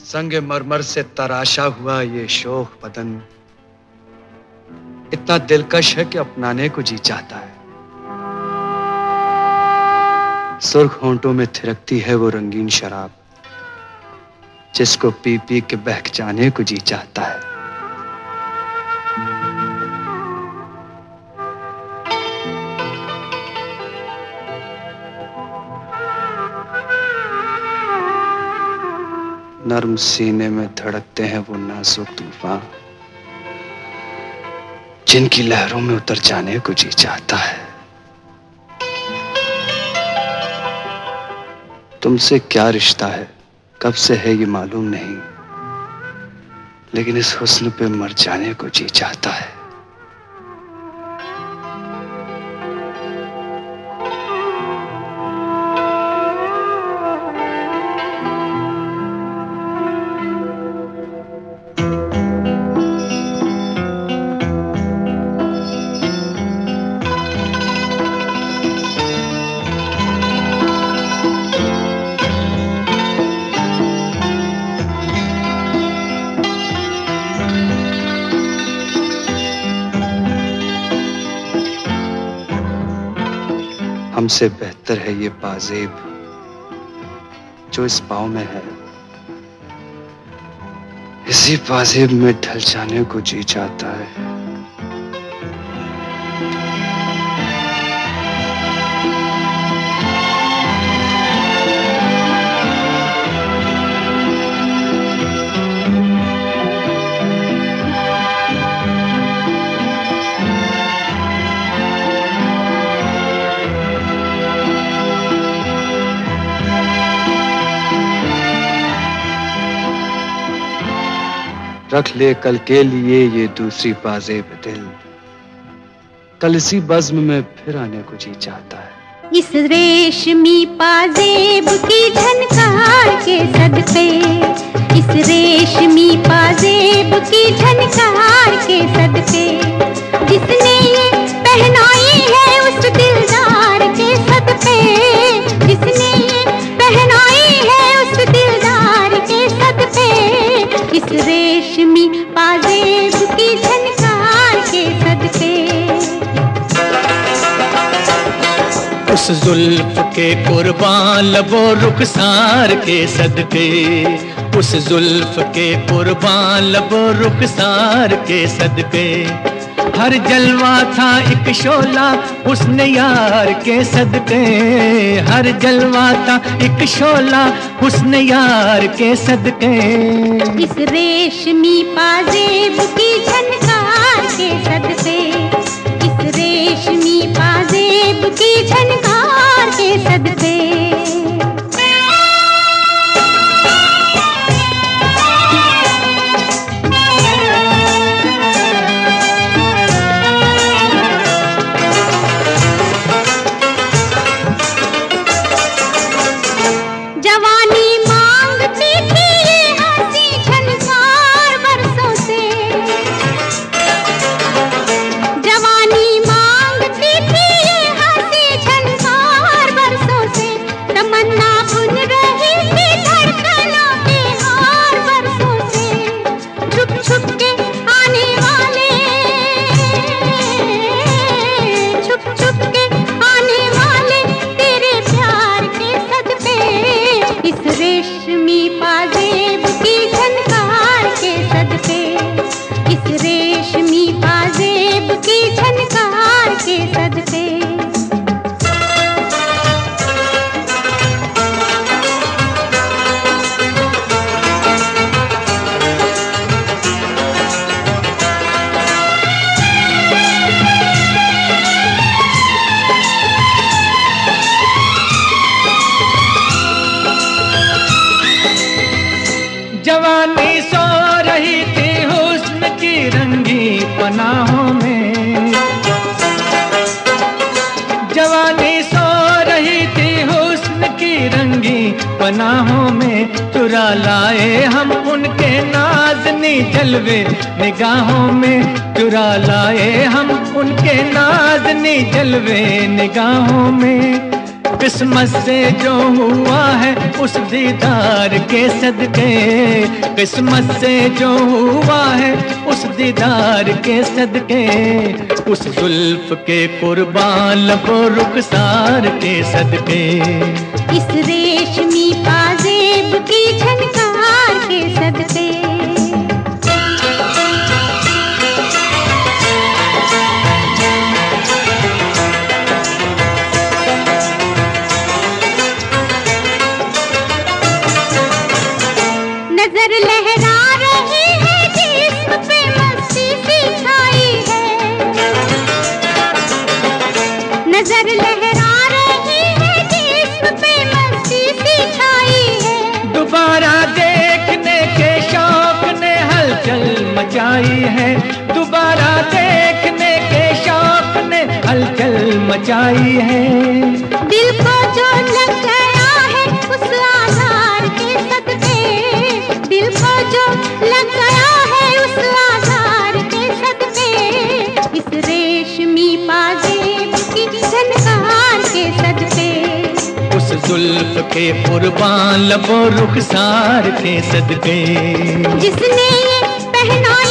संगे मरमर से तराशा हुआ ये शोख बदन इतना दिलकश है कि अपनाने को जी चाहता है। सुर्ख होंठों में थिरकती है वो रंगीन शराब जिसको पी पी के बहक जाने को जी चाहता है। नर्म सीने में धड़कते हैं वो नाजुक तूफान जिनकी लहरों में उतर जाने को जी चाहता है। तुमसे क्या रिश्ता है, कब से है ये मालूम नहीं, लेकिन इस हुस्न पे मर जाने को जी चाहता है। हमसे बेहतर है ये पाजेब जो इस पाँव में है, इसी पाजेब में ढल जाने को जी चाहता है। रख ले कल के लिए ये दूसरी पाजेब दिल, कल इसी बज़्म में फिर आने को जी चाहता है। इस रेशमी पाजेब की झनकार के सदके, इस रेशमी पाजेब की झनकार के सदके, जिसने ये पहनाई है उस दिलदार के सदके, जिसने ये पहनाई है उस दिलदार के सदके, इस रेशमी पाजेब की झनकार के सदके। उस जुल्फ के कुर्बान लबो रुखसार के सदके, उस जुल्फ के कुर्बान लबो रुखसार के सदके, हर जलवा था एक शोला हुस्न यार के सदके, हर जलवा था एक शोला हुस्न यार के सदके। इस रेशमी पाजेब की झनकार के सदके, इस रेशमी पाजेब की झनकार के सदके। जवानी सो रही थी हुस्न की रंगी पनाहों में, जवानी सो रही थी हुस्न की रंगी पनाहों में, चुरा लाए हम उनके नाज़नी जलवे निगाहों में, चुरा लाए हम उनके नाज़नी जलवे निगाहों में। किस्मत से जो हुआ है उस दीदार के सदके, किस्मत से जो हुआ है उस दीदार के सदके, उस जुल्फ के कुर्बान लबो रुखसार के सदके, इस रेशमी पाजेब की झनकार के सदके। नजर लहरा रही है जिस्म पे मस्ती सी छाई है, नजर लहरा रही है जिस्म पे मस्ती सी छाई है। दोबारा देखने के शौक ने हलचल मचाई है, दोबारा देखने के शौक ने हलचल मचाई है। दिल को जो लग गया है उस आधार के सदके, दिल को जो लग गया है उस आधार के सदके, इस रेशमी पाजेब की झनकार के सदके, उस जुल्फ के कुर्बान लबो रुखसार के सदके, जिसने ये पहना